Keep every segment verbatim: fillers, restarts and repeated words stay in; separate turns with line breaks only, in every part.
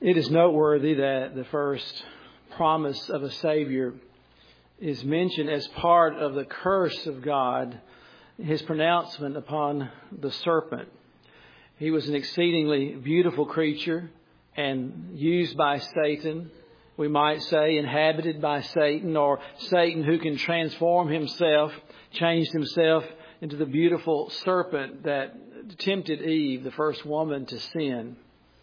It is noteworthy that the first promise of a Savior is mentioned as part of the curse of God, His pronouncement upon the serpent. He was an exceedingly beautiful creature and used by Satan, we might say, inhabited by Satan, or Satan, who can transform himself, changed himself into the beautiful serpent that tempted Eve, the first woman, to sin.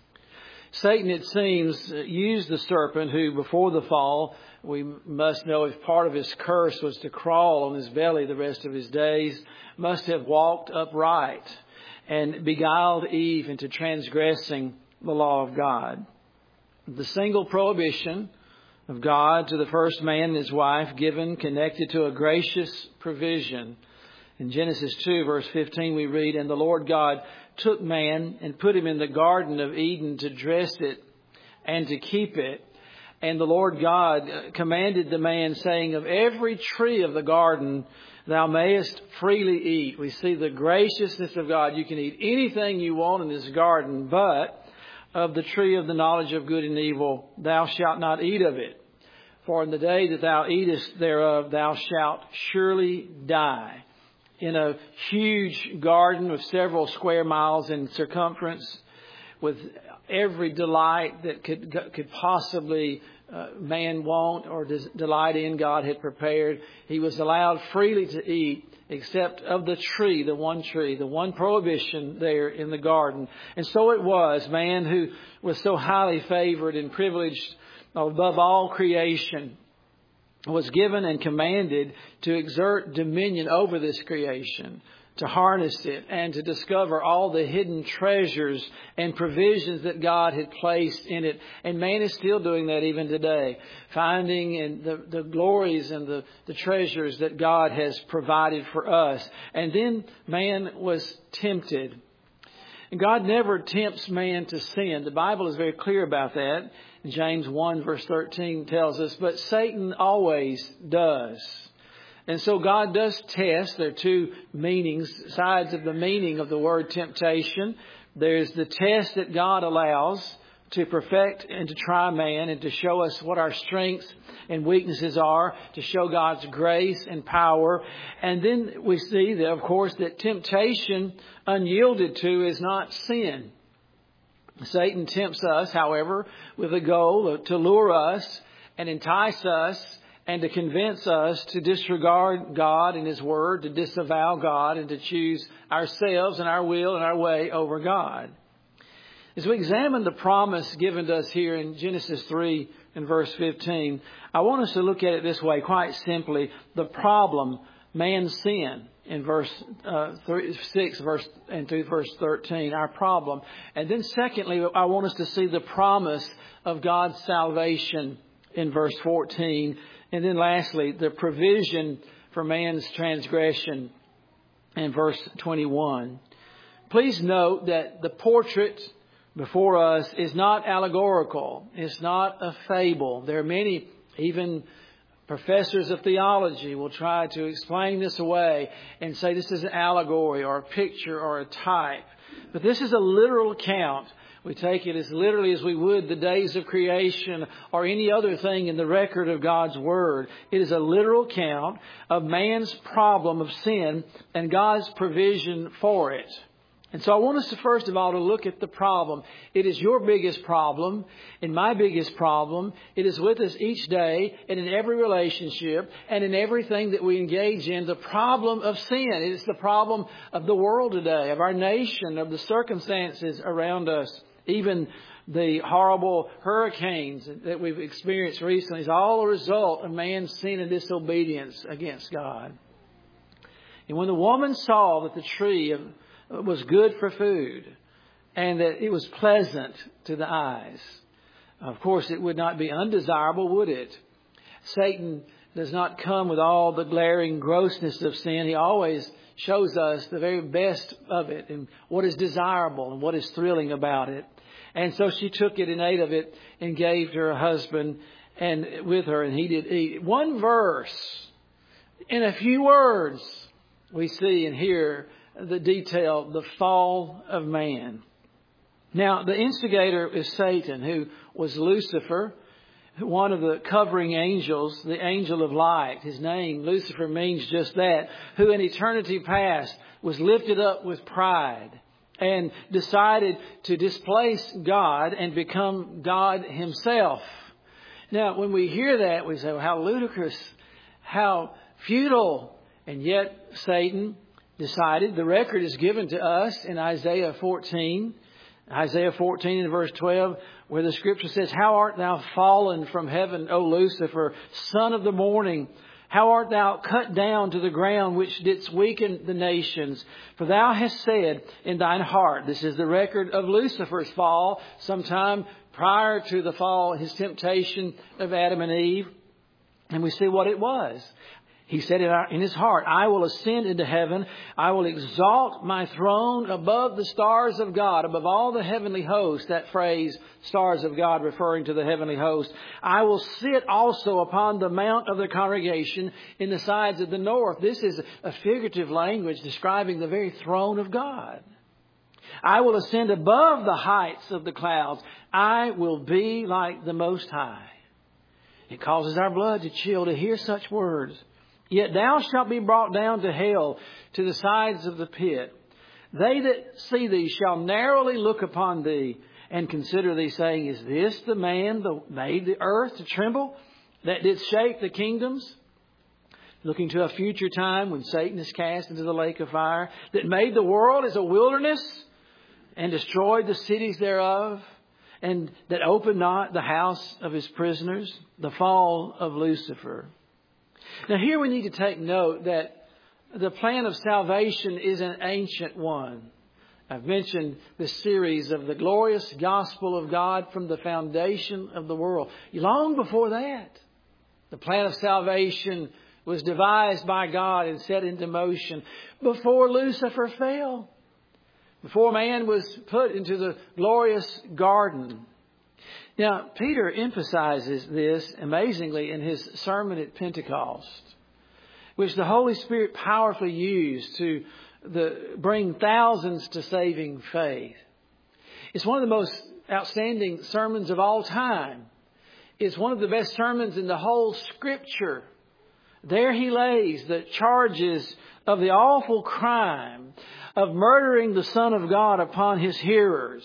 Satan, it seems, used the serpent who, before the fall, we must know if part of his curse was to crawl on his belly the rest of his days, must have walked upright and beguiled Eve into transgressing the law of God. The single prohibition of God to the first man and his wife, given, connected to a gracious provision. In Genesis two, verse fifteen, we read, "And the Lord God took man and put him in the Garden of Eden to dress it and to keep it. And the Lord God commanded the man, saying, Of every tree of the garden thou mayest freely eat." We see the graciousness of God. You can eat anything you want in this garden, but of the tree of the knowledge of good and evil thou shalt not eat of it. For in the day that thou eatest thereof thou shalt surely die. In a huge garden of several square miles in circumference, with every delight that could could possibly uh, man want or des- delight in, God had prepared. He was allowed freely to eat, except of the tree, the one tree, the one prohibition there in the garden. And so it was, man who was so highly favored and privileged above all creation, was given and commanded to exert dominion over this creation, to harness it and to discover all the hidden treasures and provisions that God had placed in it. And man is still doing that even today, finding in the, the glories and the, the treasures that God has provided for us. And then man was tempted. And God never tempts man to sin. The Bible is very clear about that. James one verse thirteen tells us, but Satan always does. And so God does test. There are two meanings, sides of the meaning of the word temptation. There's the test that God allows to perfect and to try man and to show us what our strengths and weaknesses are, to show God's grace and power. And then we see that, of course, that temptation unyielded to is not sin. Satan tempts us, however, with a goal to lure us and entice us and to convince us to disregard God and His Word, to disavow God and to choose ourselves and our will and our way over God. As we examine the promise given to us here in Genesis three and verse fifteen, I want us to look at it this way, quite simply. The problem, man's sin, in verse uh, three, six verse and through verse thirteen, our problem. And then secondly, I want us to see the promise of God's salvation in verse fourteen. And then lastly, the provision for man's transgression in verse twenty-one. Please note that the portrait before us is not allegorical. It's not a fable. There are many, even professors of theology, will try to explain this away and say this is an allegory or a picture or a type. But this is a literal account. We take it as literally as we would the days of creation or any other thing in the record of God's Word. It is a literal account of man's problem of sin and God's provision for it. And so I want us to first of all to look at the problem. It is your biggest problem and my biggest problem. It is with us each day and in every relationship and in everything that we engage in. The problem of sin. It is the problem of the world today, of our nation, of the circumstances around us. Even the horrible hurricanes that we've experienced recently is all a result of man's sin and disobedience against God. And when the woman saw that the tree of was good for food and that it was pleasant to the eyes. Of course, it would not be undesirable, would it? Satan does not come with all the glaring grossness of sin. He always shows us the very best of it and what is desirable and what is thrilling about it. And so she took it and ate of it and gave to her husband and with her, and he did eat. One verse, in a few words, we see and hear the detail, the fall of man. Now, the instigator is Satan, who was Lucifer, one of the covering angels, the angel of light. His name, Lucifer, means just that, who in eternity past was lifted up with pride and decided to displace God and become God himself. Now, when we hear that, we say, well, how ludicrous, how futile. And yet Satan decided, the record is given to us in Isaiah fourteen, Isaiah fourteen and verse twelve, where the scripture says, how art thou fallen from heaven, O Lucifer, son of the morning? How art thou cut down to the ground, which didst weaken the nations? For thou hast said in thine heart, this is the record of Lucifer's fall, sometime prior to the fall, his temptation of Adam and Eve. And we see what it was. He said in his heart, I will ascend into heaven. I will exalt my throne above the stars of God, above all the heavenly host. That phrase, stars of God, referring to the heavenly host. I will sit also upon the mount of the congregation in the sides of the north. This is a figurative language describing the very throne of God. I will ascend above the heights of the clouds. I will be like the Most High. It causes our blood to chill to hear such words. Yet thou shalt be brought down to hell, to the sides of the pit. They that see thee shall narrowly look upon thee and consider thee, saying, is this the man that made the earth to tremble, that did shake the kingdoms? Looking to a future time when Satan is cast into the lake of fire, that made the world as a wilderness and destroyed the cities thereof, and that opened not the house of his prisoners, the fall of Lucifer. Now here we need to take note that the plan of salvation is an ancient one. I've mentioned this series of the glorious gospel of God from the foundation of the world. Long before that, the plan of salvation was devised by God and set into motion before Lucifer fell, before man was put into the glorious garden. Now, Peter emphasizes this amazingly in his sermon at Pentecost, which the Holy Spirit powerfully used to the, bring thousands to saving faith. It's one of the most outstanding sermons of all time. It's one of the best sermons in the whole Scripture. There he lays the charges of the awful crime of murdering the Son of God upon his hearers.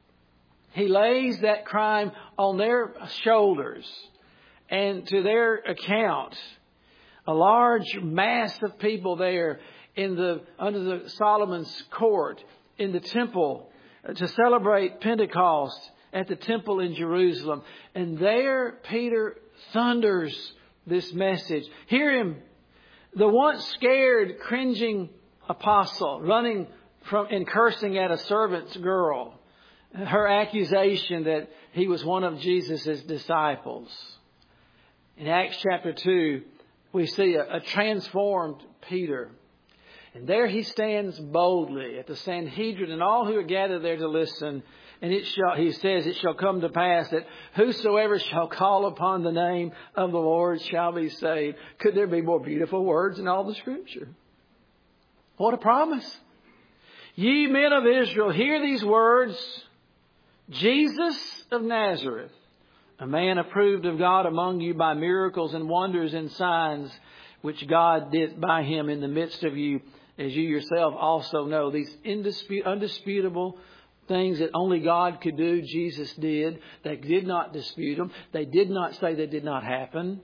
He lays that crime on their shoulders, and to their account, a large mass of people there in the under the Solomon's court in the temple to celebrate Pentecost at the temple in Jerusalem. And there Peter thunders this message. Hear him, the once scared, cringing apostle, running from and cursing at a servant's girl. Her accusation that he was one of Jesus' disciples. In Acts chapter two, we see a, a transformed Peter. And there he stands boldly at the Sanhedrin and all who are gathered there to listen. And it shall, he says, it shall come to pass that whosoever shall call upon the name of the Lord shall be saved. Could there be more beautiful words in all the Scripture? What a promise. Ye men of Israel, hear these words. Jesus of Nazareth, a man approved of God among you by miracles and wonders and signs, which God did by him in the midst of you, as you yourself also know. These indisput- undisputable things that only God could do, Jesus did. They did not dispute them. They did not say they did not happen.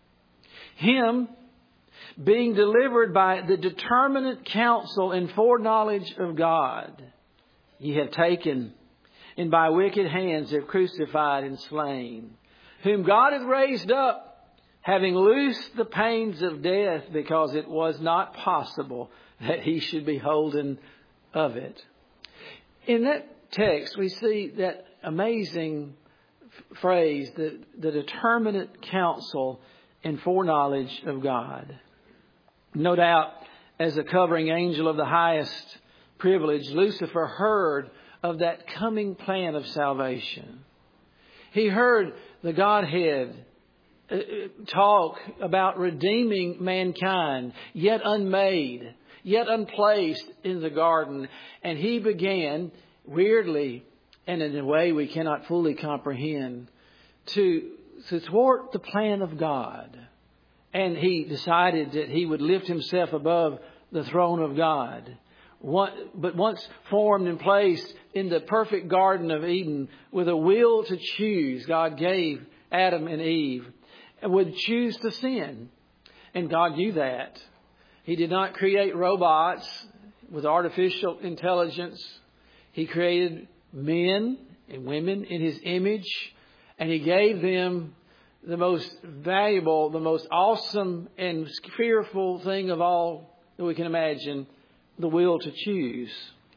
Him being delivered by the determinate counsel and foreknowledge of God, ye have taken, and by wicked hands have crucified and slain, whom God hath raised up, having loosed the pains of death, because it was not possible that he should be holden of it. In that text, we see that amazing phrase, the, the determinate counsel and foreknowledge of God. No doubt, as a covering angel of the highest privilege, Lucifer heard of that coming plan of salvation. He heard the Godhead talk about redeeming mankind, yet unmade, yet unplaced in the garden. And he began, weirdly, and in a way we cannot fully comprehend, to, to thwart the plan of God. And he decided that he would lift himself above the throne of God. One, but once formed and placed in the perfect Garden of Eden with a will to choose, God gave Adam and Eve and would choose to sin. And God knew that. He did not create robots with artificial intelligence. He created men and women in His image, and He gave them the most valuable, the most awesome and fearful thing of all that we can imagine, the will to choose.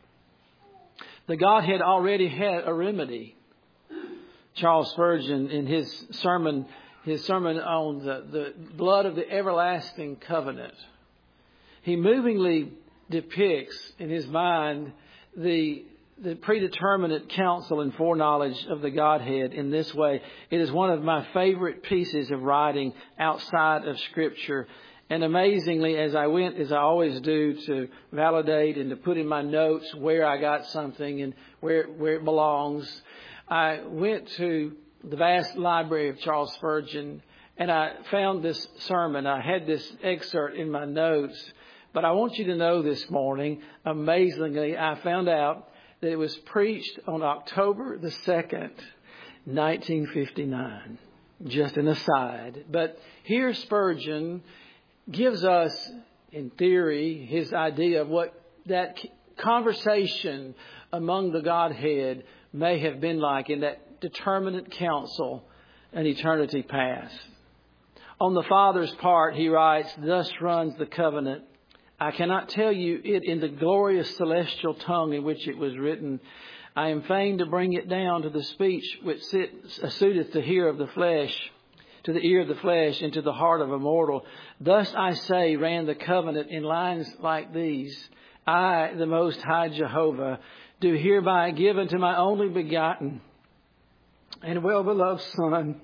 The Godhead already had a remedy. Charles Spurgeon, in his sermon, his sermon on the, the blood of the everlasting covenant, he movingly depicts in his mind the the predeterminate counsel and foreknowledge of the Godhead in this way. It is one of my favorite pieces of writing outside of Scripture. And amazingly, as I went, as I always do, to validate and to put in my notes where I got something and where where it belongs, I went to the vast library of Charles Spurgeon, and I found this sermon. I had this excerpt in my notes. But I want you to know this morning, amazingly, I found out that it was preached on October the second, nineteen fifty-nine. Just an aside. But here Spurgeon gives us, in theory, his idea of what that conversation among the Godhead may have been like in that determinate counsel an eternity past. On the Father's part, he writes, "Thus runs the covenant. I cannot tell you it in the glorious celestial tongue in which it was written. I am fain to bring it down to the speech which sits, uh, suiteth to hear of the flesh, to the ear of the flesh, and to the heart of a mortal. Thus I say ran the covenant in lines like these. I, the Most High Jehovah, do hereby give unto my only begotten and well-beloved Son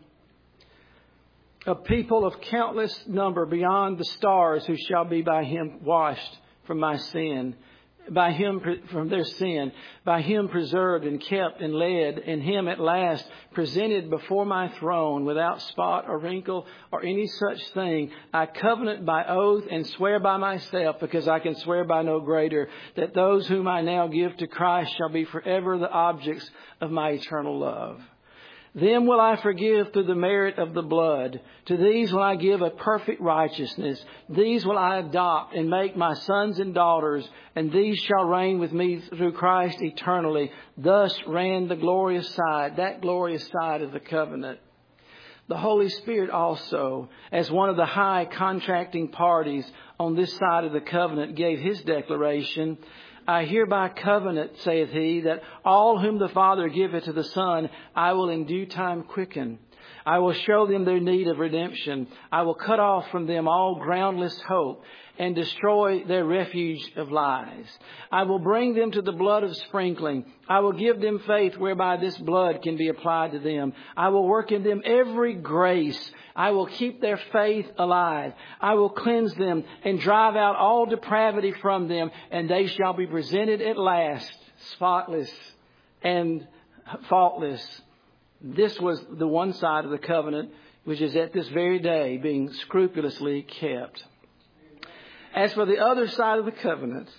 a people of countless number beyond the stars, who shall be by Him washed from my sin, by Him from their sin, by Him preserved and kept and led, and Him at last presented before my throne without spot or wrinkle or any such thing. I covenant by oath and swear by myself, because I can swear by no greater, that those whom I now give to Christ shall be forever the objects of my eternal love. Them will I forgive through the merit of the blood. To these will I give a perfect righteousness. These will I adopt and make my sons and daughters, and these shall reign with me through Christ eternally." Thus ran the glorious side, that glorious side of the covenant. The Holy Spirit also, as one of the high contracting parties on this side of the covenant, gave His declaration. "I hereby covenant, saith He, that all whom the Father giveth to the Son, I will in due time quicken. I will show them their need of redemption. I will cut off from them all groundless hope, and destroy their refuge of lies. I will bring them to the blood of sprinkling. I will give them faith whereby this blood can be applied to them. I will work in them every grace. I will keep their faith alive. I will cleanse them and drive out all depravity from them, and they shall be presented at last, spotless and faultless." This was the one side of the covenant, which is at this very day being scrupulously kept. As for the other side of the covenant,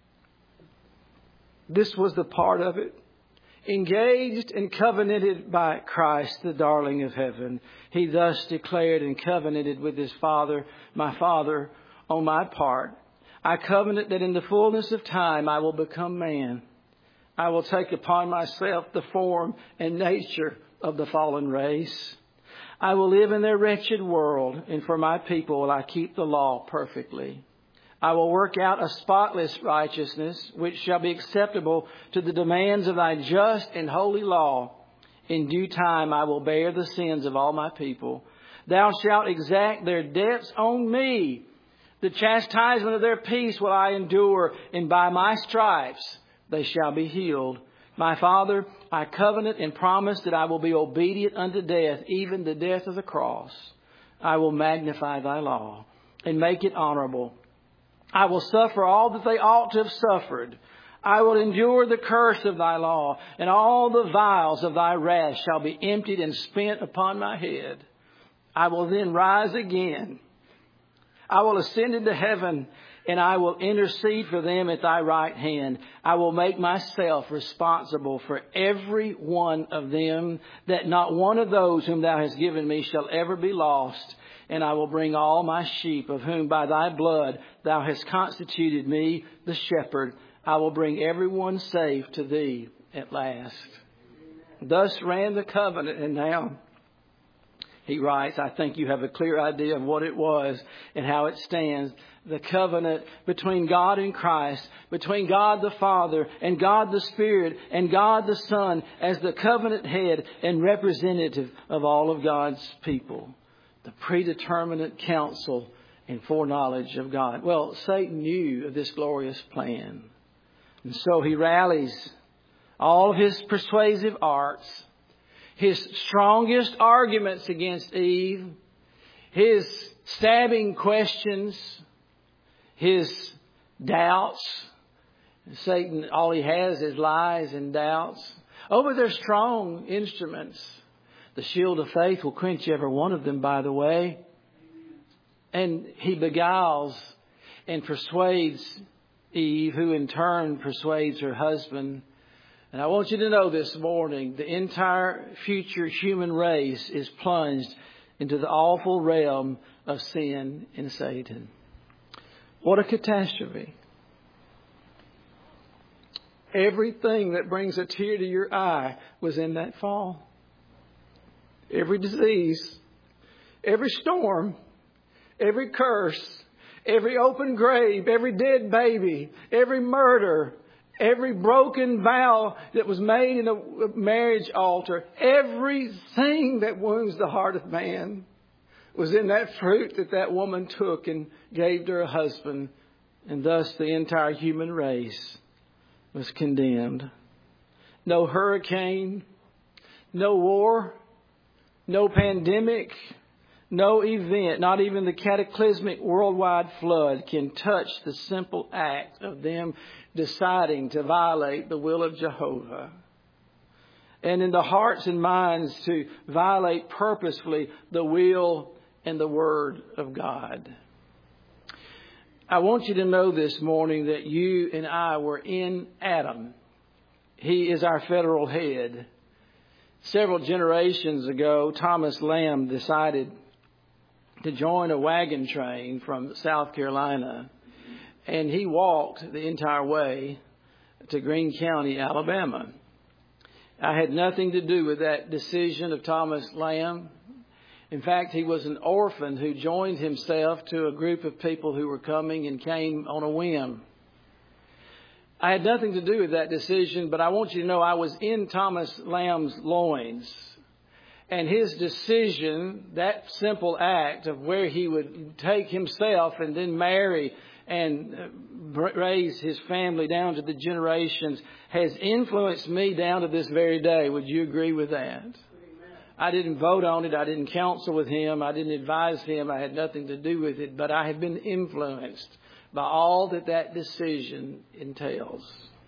this was the part of it. Engaged and covenanted by Christ, the darling of heaven, He thus declared and covenanted with His Father, "My Father, on my part, I covenant that in the fullness of time I will become man. I will take upon myself the form and nature of the fallen race. I will live in their wretched world, and for my people will I keep the law perfectly. I will work out a spotless righteousness, which shall be acceptable to the demands of Thy just and holy law. In due time I will bear the sins of all my people. Thou shalt exact their debts on me. The chastisement of their peace will I endure, and by my stripes they shall be healed. My Father, I covenant and promise that I will be obedient unto death, even the death of the cross. I will magnify Thy law and make it honorable. I will suffer all that they ought to have suffered. I will endure the curse of thy law, and all the vials of thy wrath shall be emptied and spent upon my head. I will then rise again. I will ascend into heaven, and I will intercede for them at thy right hand. I will make myself responsible for every one of them, that not one of those whom thou hast given me shall ever be lost. And I will bring all my sheep, of whom by thy blood thou hast constituted me the shepherd. I will bring everyone safe to thee at last. Thus ran the covenant, and now he writes, I think you have a clear idea of what it was and how it stands. The covenant between God and Christ, between God the Father and God the Spirit and God the Son as the covenant head and representative of all of God's people. The predeterminate counsel and foreknowledge of God. Well, Satan knew of this glorious plan. And so he rallies all of his persuasive arts, his strongest arguments against Eve, his stabbing questions, his doubts. Satan, all he has is lies and doubts. Oh, but they're strong instruments. The shield of faith will quench every one of them, by the way. And he beguiles and persuades Eve, who in turn persuades her husband. And I want you to know this morning, the entire future human race is plunged into the awful realm of sin and Satan. What a catastrophe. Everything that brings a tear to your eye was in that fall. Every disease, every storm, every curse, every open grave, every dead baby, every murder, every broken vow that was made in a marriage altar, everything that wounds the heart of man was in that fruit that that woman took and gave to her husband. And thus the entire human race was condemned. No hurricane, no war, no pandemic, no event, not even the cataclysmic worldwide flood can touch the simple act of them deciding to violate the will of Jehovah. And in the hearts and minds to violate purposefully the will and the word of God. I want you to know this morning that you and I were in Adam. He is our federal head. Several generations ago, Thomas Lamb decided to join a wagon train from South Carolina. And he walked the entire way to Greene County, Alabama. I had nothing to do with that decision of Thomas Lamb. In fact, he was an orphan who joined himself to a group of people who were coming and came on a whim. I had nothing to do with that decision, but I want you to know I was in Thomas Lamb's loins. And his decision, that simple act of where he would take himself and then marry and raise his family down to the generations, has influenced me down to this very day. Would you agree with that? I didn't vote on it. I didn't counsel with him. I didn't advise him. I had nothing to do with it. But I have been influenced by all that that decision entails.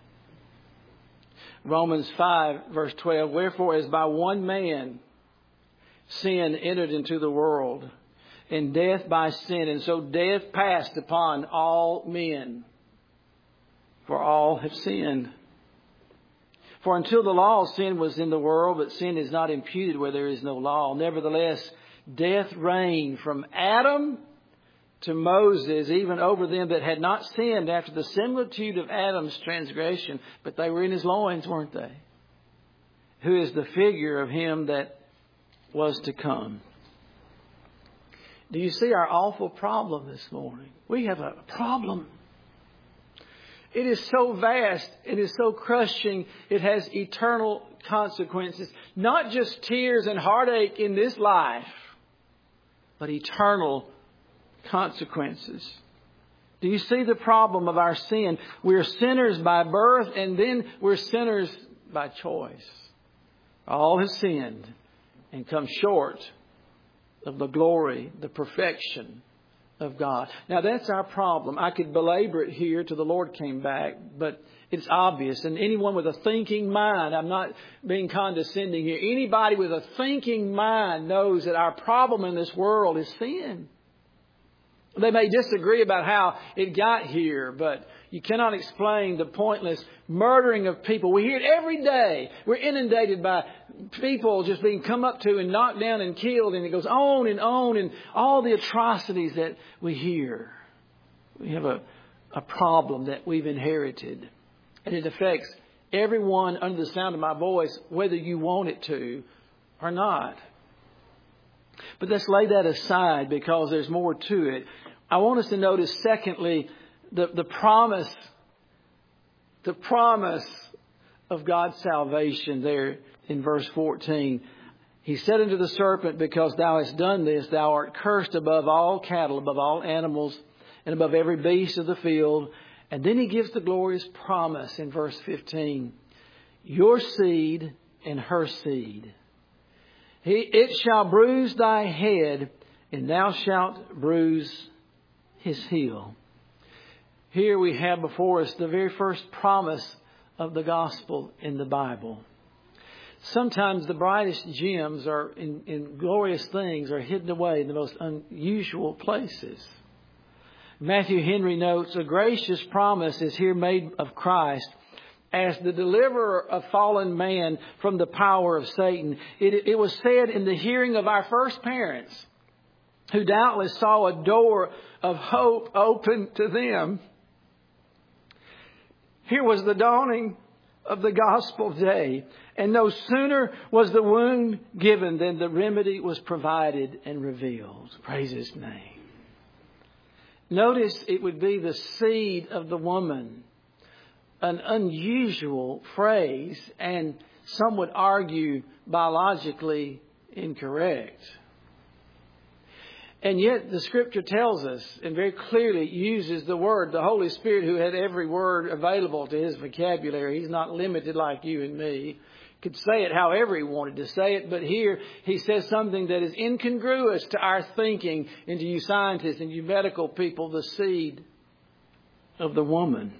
Romans five, verse twelve, wherefore as by one man sin entered into the world, and death by sin, and so death passed upon all men, for all have sinned. For until the law, sin was in the world, but sin is not imputed where there is no law. Nevertheless, death reigned from Adam to Moses, even over them that had not sinned after the similitude of Adam's transgression. But they were in his loins, weren't they? Who is the figure of him that was to come. Do you see our awful problem this morning? We have a problem. It is so vast. It is so crushing. It has eternal consequences. Not just tears and heartache in this life, but eternal consequences. Do you see the problem of our sin? We're sinners by birth, and then we're sinners by choice. All have sinned and come short of the glory, the perfection of God. Now that's our problem. I could belabor it here till the Lord came back, but It's obvious. And anyone with a thinking mind, I'm not being condescending here, anybody with a thinking mind knows that our problem in this world is sin. They may disagree about how it got here, but you cannot explain the pointless murdering of people. We hear it every day. We're inundated by people just being come up to and knocked down and killed. And it goes on and on, and all the atrocities that we hear. We have a, a problem that we've inherited. And it affects everyone under the sound of my voice, whether you want it to or not. But let's lay that aside because there's more to it. I want us to notice, secondly, the, the promise, the promise of God's salvation there in verse fourteen. He said unto the serpent, because thou hast done this, thou art cursed above all cattle, above all animals, and above every beast of the field. And then he gives the glorious promise in verse fifteen. Your seed and her seed. He, it shall bruise thy head, and thou shalt bruise his heel. Here we have before us the very first promise of the gospel in the Bible. Sometimes the brightest gems are in, in glorious things are hidden away in the most unusual places. Matthew Henry notes, a gracious promise is here made of Christ as the deliverer of fallen man from the power of Satan. It, it was said in the hearing of our first parents, who doubtless saw a door of hope open to them. Here was the dawning of the gospel day. And no sooner was the wound given than the remedy was provided and revealed. Praise His name. Notice it would be the seed of the woman. An unusual phrase, and some would argue biologically incorrect. And yet the Scripture tells us, and very clearly uses the word, the Holy Spirit, who had every word available to His vocabulary. He's not limited like you and me. Could say it however He wanted to say it, but here He says something that is incongruous to our thinking, and to you scientists and you medical people, the seed of the woman.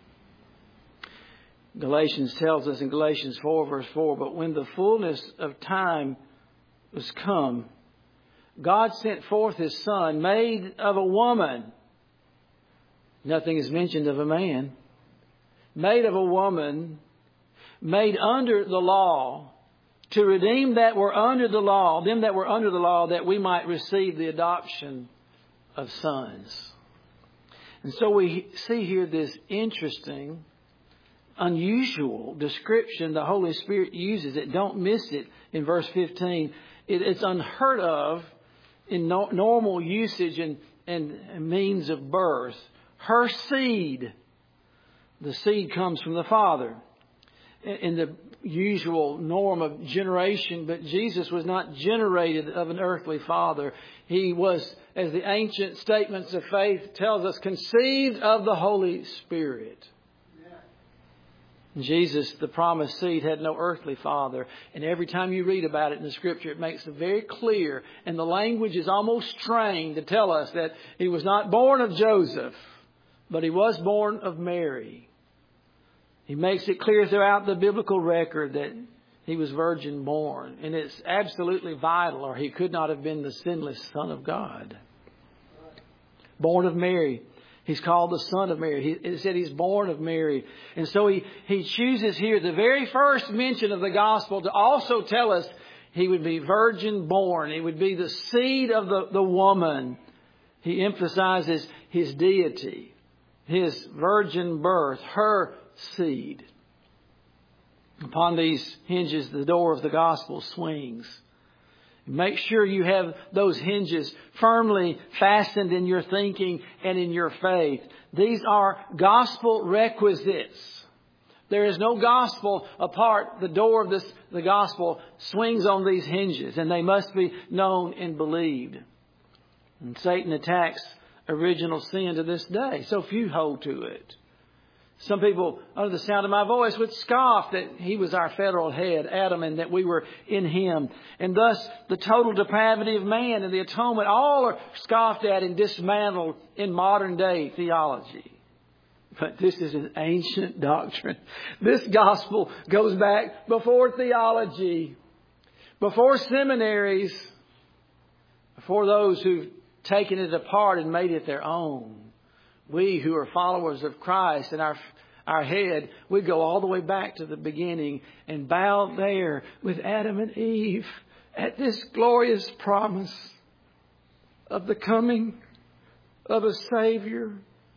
Galatians tells us in Galatians four verse four, but when the fullness of time was come, God sent forth His Son, made of a woman. Nothing is mentioned of a man. Made of a woman, made under the law, to redeem that were under the law, them that were under the law, that we might receive the adoption of sons. And so we see here this interesting, unusual description the Holy Spirit uses. It don't miss it in verse fifteen. It, it's unheard of in no, normal usage and, and means of birth. Her seed. The seed comes from the Father in the usual norm of generation, but Jesus was not generated of an earthly father. He was, as the ancient statements of faith tells us, conceived of the Holy Spirit. Jesus, the promised seed, had no earthly father. And every time you read about it in the Scripture, it makes it very clear. And the language is almost strained to tell us that He was not born of Joseph, but He was born of Mary. He makes it clear throughout the biblical record that He was virgin born. And it's absolutely vital, or He could not have been the sinless Son of God. Born of Mary. He's called the Son of Mary. He, it said He's born of Mary. And so he, he chooses here the very first mention of the gospel to also tell us He would be virgin born. It would be the seed of the, the woman. He emphasizes His deity, His virgin birth, her seed. Upon these hinges, the door of the gospel swings. Make sure you have those hinges firmly fastened in your thinking and in your faith. These are gospel requisites. There is no gospel apart. The door of this, the gospel swings on these hinges, and they must be known and believed. And Satan attacks original sin to this day. So few hold to it. Some people, under the sound of my voice, would scoff that He was our federal head, Adam, and that we were in Him. And thus, the total depravity of man and the atonement, all are scoffed at and dismantled in modern day theology. But this is an ancient doctrine. This gospel goes back before theology, before seminaries, before those who've taken it apart and made it their own. We who are followers of Christ and our our head, we go all the way back to the beginning and bow there with Adam and Eve at this glorious promise of the coming of a Savior.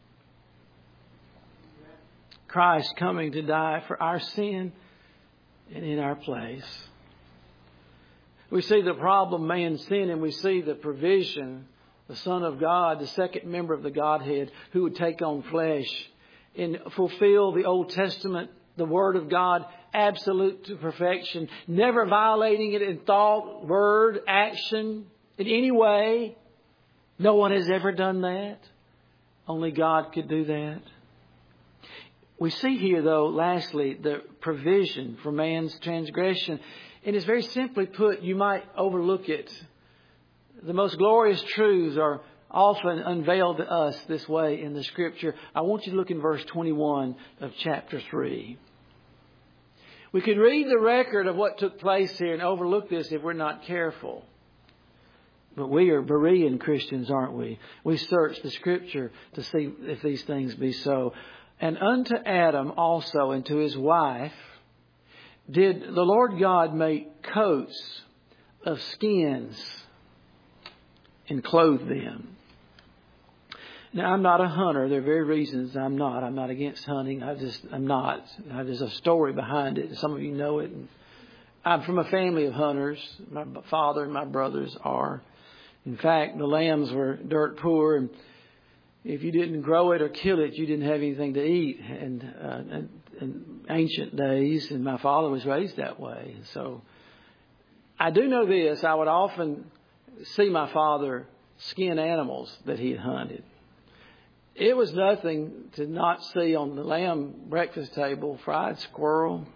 Christ coming to die for our sin and in our place. We see the problem, man's sin, and we see the provision, the Son of God, the second member of the Godhead, who would take on flesh and fulfill the Old Testament, the Word of God, absolute to perfection, never violating it in thought, word, action, in any way. No one has ever done that. Only God could do that. We see here, though, lastly, the provision for man's transgression. And it's very simply put, you might overlook it. The most glorious truths are often unveiled to us this way in the Scripture. I want you to look in verse twenty-one of chapter three. We could read the record of what took place here and overlook this if we're not careful. But we are Berean Christians, aren't we? We search the Scripture to see if these things be so. And unto Adam also and to his wife did the Lord God make coats of skins and clothe them. Now, I'm not a hunter. There are very reasons I'm not. I'm not against hunting. I just, I'm not. There's a story behind it. Some of you know it. I'm from a family of hunters. My father and my brothers are. In fact, the lambs were dirt poor, and if you didn't grow it or kill it, you didn't have anything to eat. And uh, in, in ancient days, and my father was raised that way. So I do know this. I would often see my father skin animals that he had hunted. It was nothing to not see on the lamb breakfast table fried squirrel,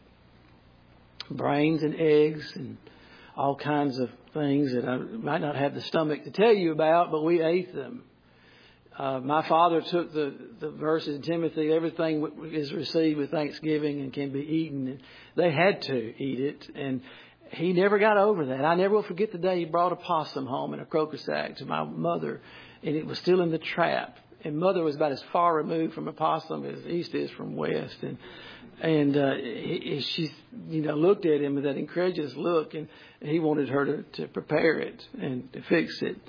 brains and eggs, and all kinds of things that I might not have the stomach to tell you about, but we ate them. Uh, my father took the, the verses in Timothy, everything is received with thanksgiving and can be eaten. And they had to eat it, and he never got over that. I never will forget the day he brought a possum home in a croaker sack to my mother, and it was still in the trap. And Mother was about as far removed from a possum as East is from West. And and uh, he, she, you know, looked at him with that incredulous look, and he wanted her to, to prepare it and to fix it.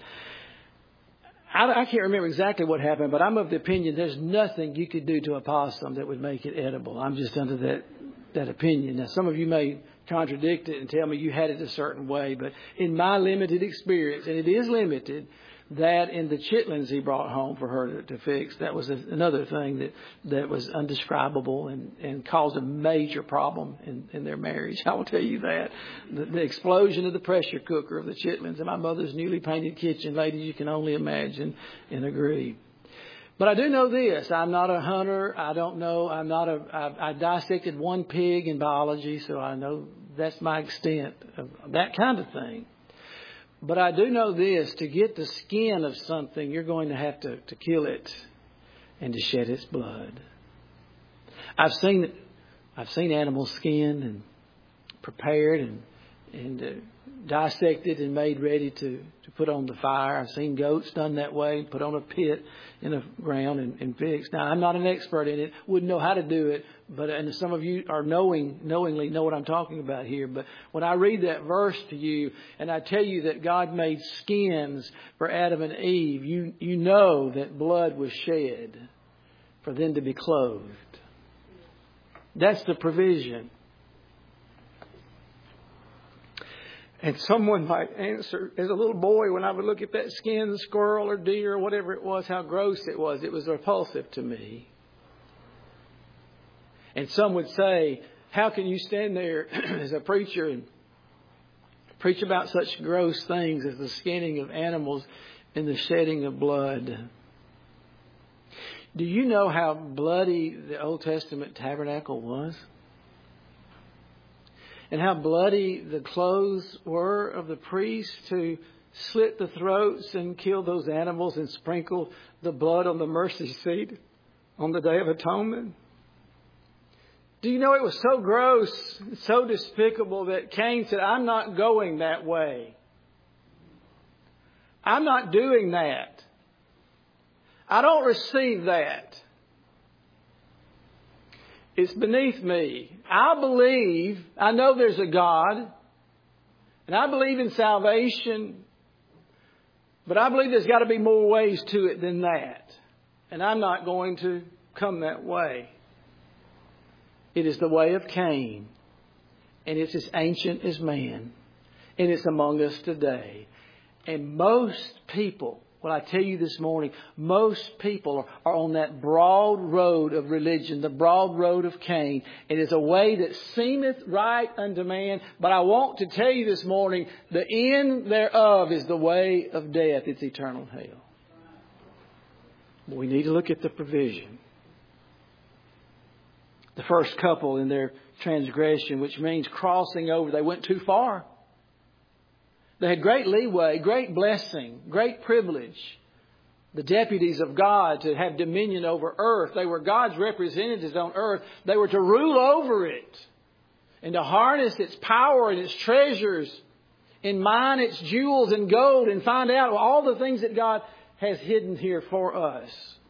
I, I can't remember exactly what happened, but I'm of the opinion there's nothing you could do to a possum that would make it edible. I'm just under that that opinion. Now, some of you may contradict it and tell me you had it a certain way, but in my limited experience, and it is limited, that and the chitlins he brought home for her to, to fix, that was a, another thing that, that was undescribable and, and caused a major problem in, in their marriage. I will tell you that. The, the explosion of the pressure cooker of the chitlins in my mother's newly painted kitchen, ladies, you can only imagine and agree. But I do know this. I'm not a hunter. I don't know. I'm not a, I, I dissected one pig in biology, so I know that's my extent of that kind of thing. But I do know this, to get the skin of something, you're going to have to, to kill it and to shed its blood. I've seen I've seen animals skinned and prepared and, and uh, dissected and made ready to, to put on the fire. I've seen goats done that way, put on a pit in the ground and, and fixed. Now, I'm not an expert in it, wouldn't know how to do it, but and some of you are knowing, knowingly know what I'm talking about here. But when I read that verse to you and I tell you that God made skins for Adam and Eve, you, you know that blood was shed for them to be clothed. That's the provision. And someone might answer, as a little boy, when I would look at that skinned squirrel or deer or whatever it was, how gross it was. It was repulsive to me. And some would say, how can you stand there as a preacher and preach about such gross things as the skinning of animals and the shedding of blood? Do you know how bloody the Old Testament tabernacle was? And how bloody the clothes were of the priests to slit the throats and kill those animals and sprinkle the blood on the mercy seat on the Day of Atonement? Do you know it was so gross, so despicable that Cain said, I'm not going that way. I'm not doing that. I don't receive that. It's beneath me. I believe, I know there's a God, and I believe in salvation, but I believe there's got to be more ways to it than that. And I'm not going to come that way. It is the way of Cain. And it's as ancient as man. And it's among us today. And most people, what I tell you this morning, most people are on that broad road of religion, the broad road of Cain. It is a way that seemeth right unto man. But I want to tell you this morning, the end thereof is the way of death. It's eternal hell. But we need to look at the provision. The first couple in their transgression, which means crossing over, they went too far. They had great leeway, great blessing, great privilege. The deputies of God to have dominion over earth. They were God's representatives on earth. They were to rule over it and to harness its power and its treasures and mine its jewels and gold and find out all the things that God has hidden here for us.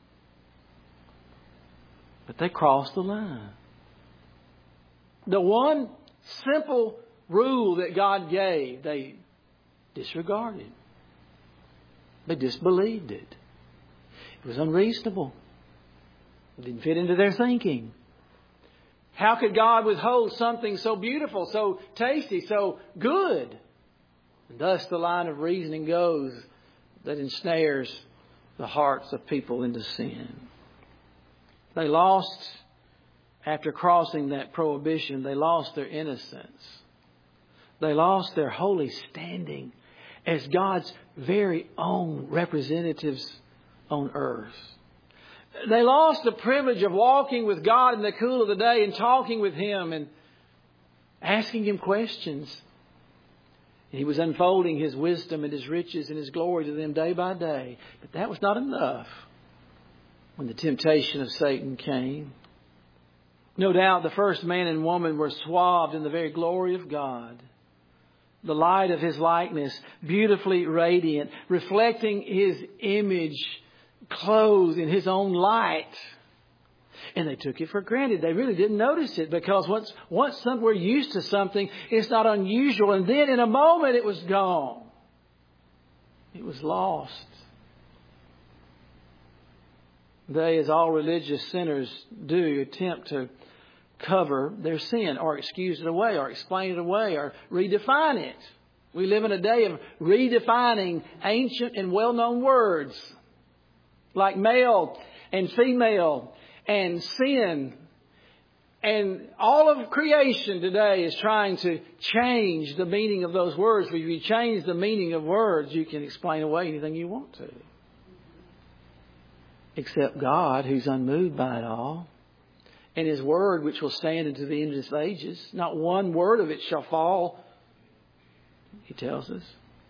But they crossed the line. The one simple rule that God gave, they disregarded. They disbelieved it. It was unreasonable. It didn't fit into their thinking. How could God withhold something so beautiful, so tasty, so good? And thus the line of reasoning goes that ensnares the hearts of people into sin. They lost, after crossing that prohibition, they lost their innocence. They lost their holy standing as God's very own representatives on earth. They lost the privilege of walking with God in the cool of the day and talking with Him and asking Him questions. He was unfolding His wisdom and His riches and His glory to them day by day. But that was not enough when the temptation of Satan came. No doubt the first man and woman were swathed in the very glory of God. The light of His likeness, beautifully radiant, reflecting His image, clothed in His own light. And they took it for granted. They really didn't notice it because once, once some, we're used to something, it's not unusual. And then in a moment it was gone. It was lost. They, as all religious sinners do, attempt to cover their sin or excuse it away or explain it away or redefine it. We live in a day of redefining ancient and well-known words like male and female and sin. And all of creation today is trying to change the meaning of those words. If you change the meaning of words, you can explain away anything you want to. Except God, who's unmoved by it all. And His word, which will stand into the end of the ages. Not one word of it shall fall, He tells us.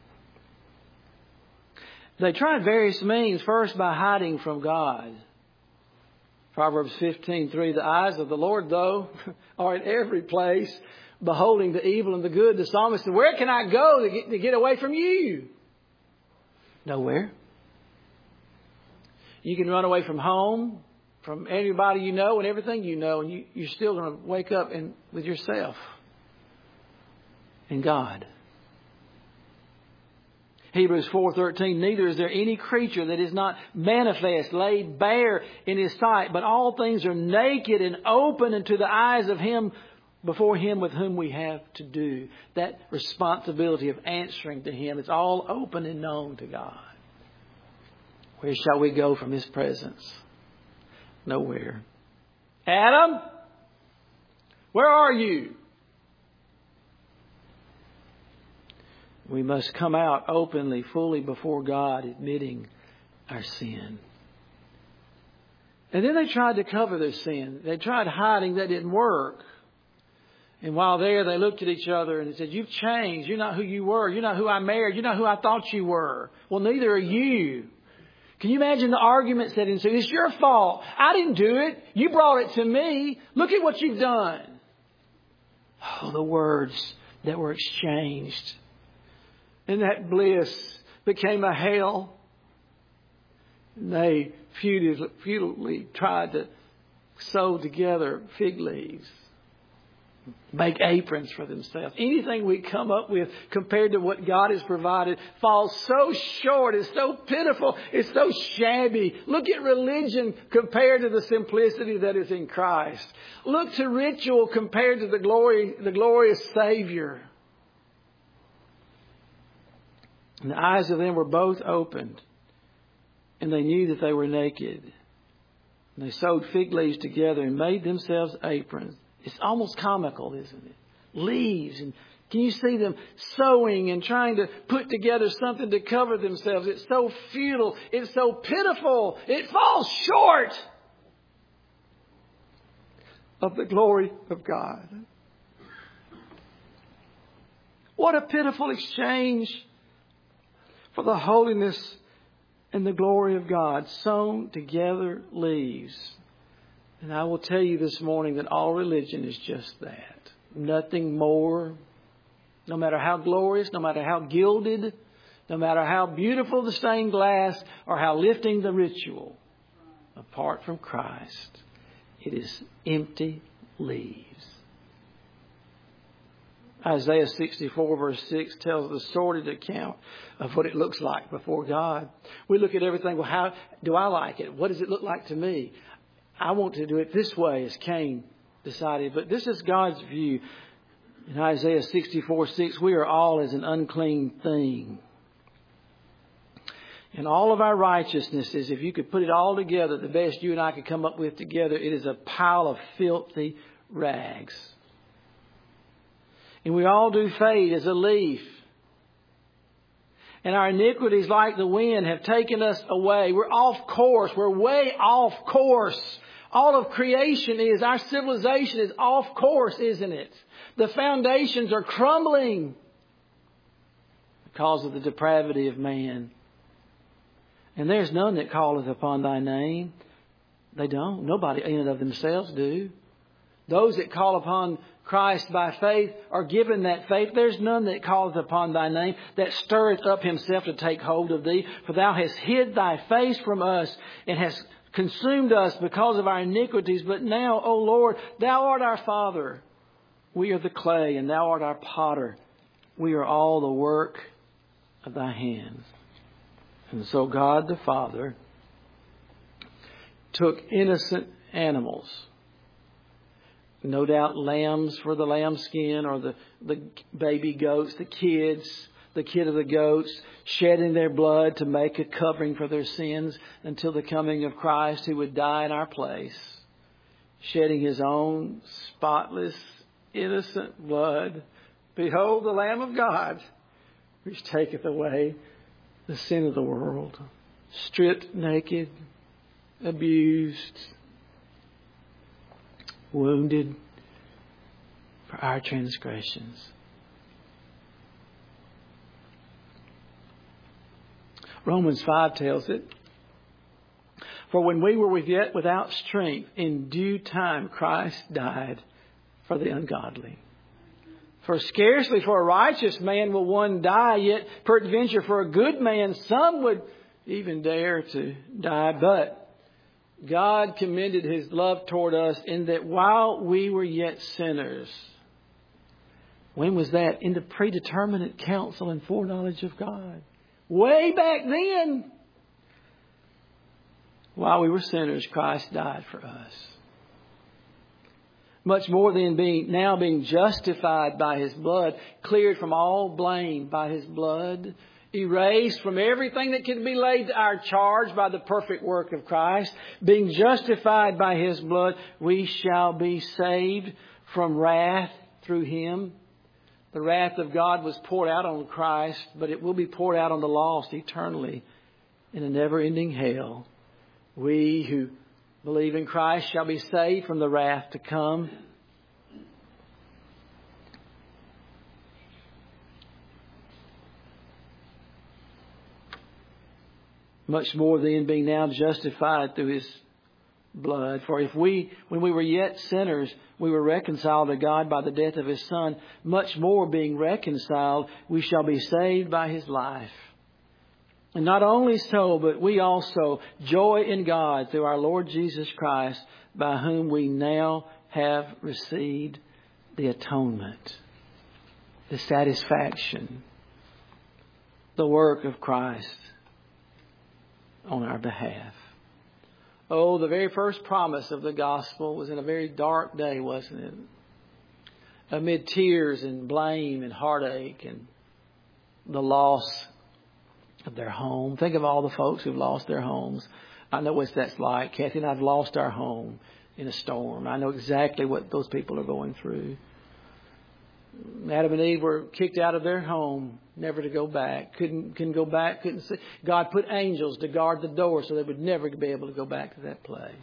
They tried various means, first by hiding from God. Proverbs fifteen three, the eyes of the Lord, though, are in every place, beholding the evil and the good. The psalmist said, where can I go to get, to get away from you? Nowhere. You can run away from home, from everybody you know and everything you know, and you, you're still going to wake up in, with yourself and God. Hebrews four thirteen, neither is there any creature that is not manifest, laid bare in His sight, but all things are naked and open unto the eyes of Him, before Him with whom we have to do. That responsibility of answering to Him, it's all open and known to God. Where shall we go from His presence? Nowhere. Adam, where are you? We must come out openly, fully before God, admitting our sin. And then they tried to cover their sin. They tried hiding. That didn't work. And while there, they looked at each other and they said, you've changed. You're not who you were. You're not who I married. You're not who I thought you were. Well, neither are you. Can you imagine the arguments that ensued? It's your fault. I didn't do it. You brought it to me. Look at what you've done. Oh, the words that were exchanged. And that bliss became a hell. And they futilely, futilely tried to sew together fig leaves. Make aprons for themselves. Anything we come up with compared to what God has provided falls so short. It's so pitiful. It's so shabby. Look at religion compared to the simplicity that is in Christ. Look to ritual compared to the glory, the glorious Savior. And the eyes of them were both opened, and they knew that they were naked. And they sewed fig leaves together and made themselves aprons. It's almost comical, isn't it? Leaves. And can you see them sewing and trying to put together something to cover themselves? It's so futile. It's so pitiful. It falls short of the glory of God. What a pitiful exchange for the holiness and the glory of God. Sewn together leaves. And I will tell you this morning that all religion is just that. Nothing more. No matter how glorious, no matter how gilded, no matter how beautiful the stained glass or how lifting the ritual, apart from Christ, it is empty leaves. Isaiah sixty-four verse six tells the sordid account of what it looks like before God. We look at everything, well, how do I like it? What does it look like to me? I want to do it this way, as Cain decided. But this is God's view. In Isaiah sixty-four six, we are all as an unclean thing. And all of our righteousnesses, if you could put it all together, the best you and I could come up with together, it is a pile of filthy rags. And we all do fade as a leaf. And our iniquities, like the wind, have taken us away. We're off course. We're way off course. All of creation is, our civilization is off course, isn't it? The foundations are crumbling because of the depravity of man. And there's none that calleth upon thy name. They don't. Nobody in and of themselves do. Those that call upon Christ by faith are given that faith. There's none that calleth upon thy name, that stirreth up himself to take hold of thee. For thou hast hid thy face from us, and hast consumed us because of our iniquities. But now, O Lord, thou art our Father. We are the clay, and thou art our potter. We are all the work of thy hands. And so God the Father took innocent animals, no doubt lambs for the lambskin, or the, the baby goats, the kids, the kid of the goats, shedding their blood to make a covering for their sins until the coming of Christ, who would die in our place, shedding his own spotless, innocent blood. Behold the Lamb of God, which taketh away the sin of the world. Stripped naked, abused, wounded for our transgressions. Romans five tells it. For when we were yet without strength, in due time Christ died for the ungodly. For scarcely for a righteous man will one die, yet peradventure for a good man some would even dare to die. But God commended his love toward us in that while we were yet sinners. When was that? In the predeterminate counsel and foreknowledge of God. Way back then. While we were sinners, Christ died for us. Much more than being now being justified by his blood, cleared from all blame by his blood, erased from everything that can be laid to our charge by the perfect work of Christ, being justified by his blood, we shall be saved from wrath through him. The wrath of God was poured out on Christ, but it will be poured out on the lost eternally in a never-ending hell. We who believe in Christ shall be saved from the wrath to come. Much more then being now justified through His blood. For if we, when we were yet sinners, we were reconciled to God by the death of His Son, much more being reconciled, we shall be saved by His life. And not only so, but we also joy in God through our Lord Jesus Christ, by whom we now have received the atonement, the satisfaction, the work of Christ on our behalf. Oh, the very first promise of the gospel was in a very dark day, wasn't it? Amid tears and blame and heartache and the loss of their home. Think of all the folks who've lost their homes. I know what that's like. Kathy and I have lost our home in a storm. I know exactly what those people are going through. Adam and Eve were kicked out of their home, never to go back. Couldn't couldn't go back. Couldn't see. God put angels to guard the door so they would never be able to go back to that place.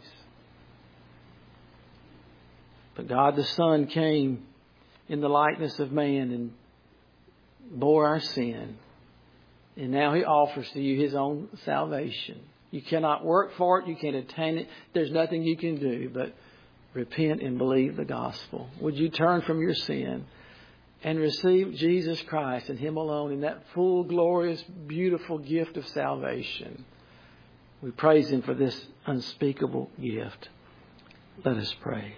But God the Son came in the likeness of man and bore our sin. And now He offers to you His own salvation. You cannot work for it. You can't attain it. There's nothing you can do but repent and believe the gospel. Would you turn from your sin and receive Jesus Christ and Him alone in that full, glorious, beautiful gift of salvation? We praise Him for this unspeakable gift. Let us pray.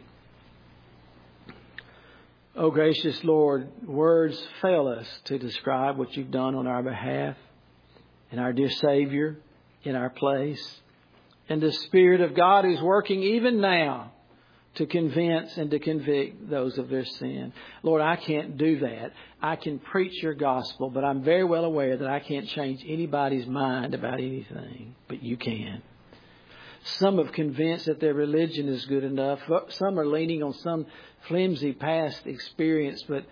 Oh, gracious Lord, words fail us to describe what You've done on our behalf and our dear Savior in our place. And the Spirit of God is working even now to convince and to convict those of their sin. Lord, I can't do that. I can preach Your gospel, but I'm very well aware that I can't change anybody's mind about anything. But You can. Some have convinced that their religion is good enough. Some are leaning on some flimsy past experience, but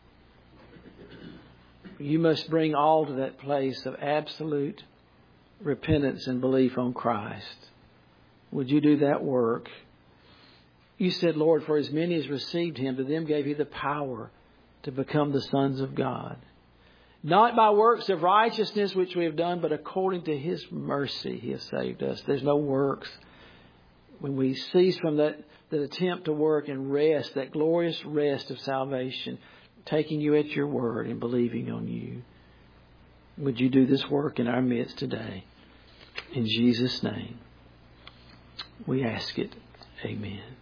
You must bring all to that place of absolute repentance and belief on Christ. Would You do that work? You said, Lord, for as many as received Him, to them gave He the power to become the sons of God. Not by works of righteousness which we have done, but according to His mercy He has saved us. There's no works. When we cease from that, that attempt to work and rest, that glorious rest of salvation, taking You at Your word and believing on You. Would You do this work in our midst today? In Jesus' name, we ask it. Amen.